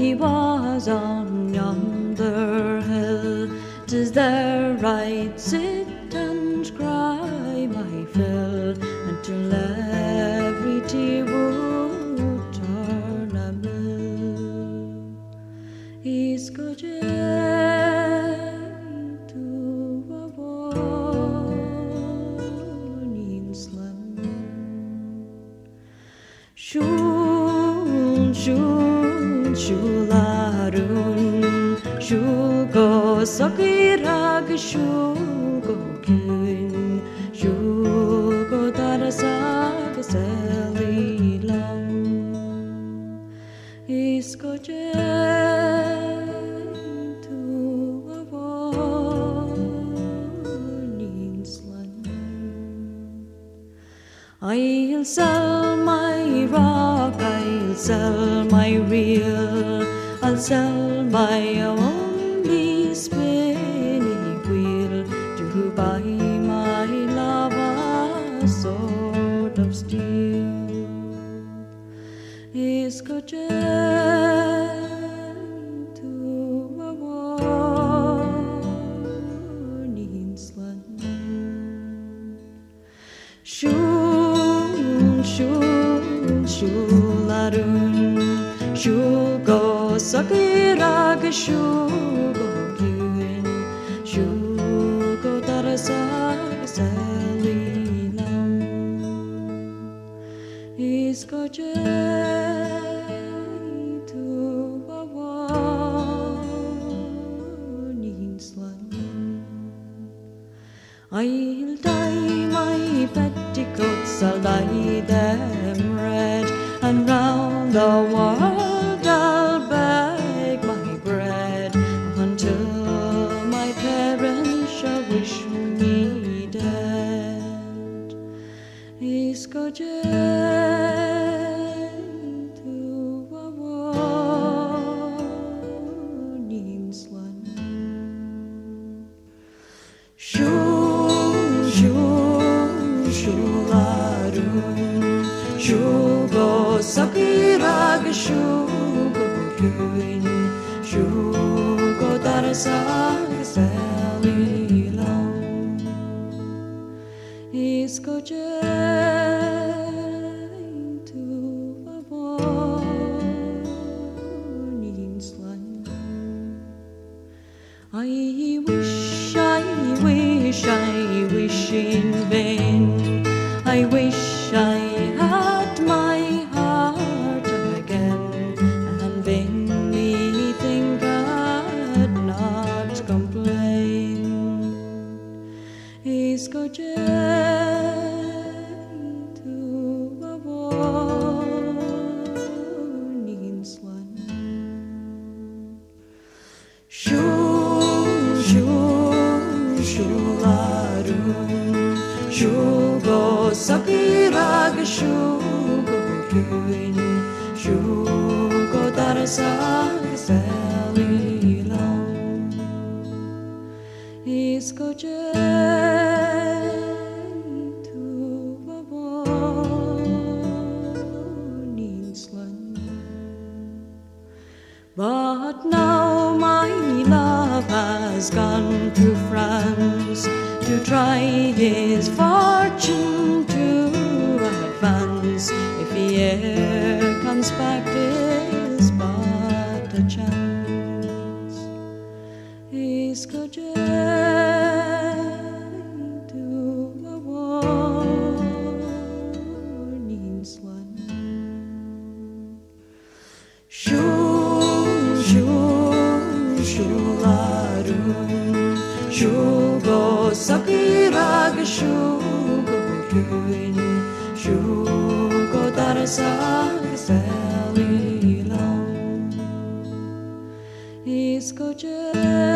he was on yonder hill. 'Tis there I'd sit and cry my fill until every tear would turn a mill. He's got to a warning slam. Shul, shul, shularun, shul go sakirag, shul go kun, shul go darasag selilam. Iskoche to a warning slam. I'll sell my rock, I'll sell my reel, I'll sell my only spinning wheel to buy my love a sword of steel. Iskoche to a warning slam. Shul, shularun, shul go sakirag, shul go kun, shul go darasag selilam. Iskoche to a warning slam. I'll dye my petticoats, I'll dye them red, and round the world I'll beg my bread until my parents shall wish me dead. Iskoche to a warning slam. Shularun, shul go sakirag, shul go kun, shul go darasag selilam. Iskoche to a warning slam. I wish in vain. I wish I had my heart again, and then me think I'd not complain. Iskoche to a warning slam. Shularun, shul go sakirag, shul go kun, shul go darasag selilam. Iskoche to a warning slam. But now my love has gone to France to try his fortune to advance. If he e'er comes back, 'tis but a chance. Iskoche to a warning slam. Shularun, shul go sakirag, shul go kun, shul go darasag selilam. Iskoche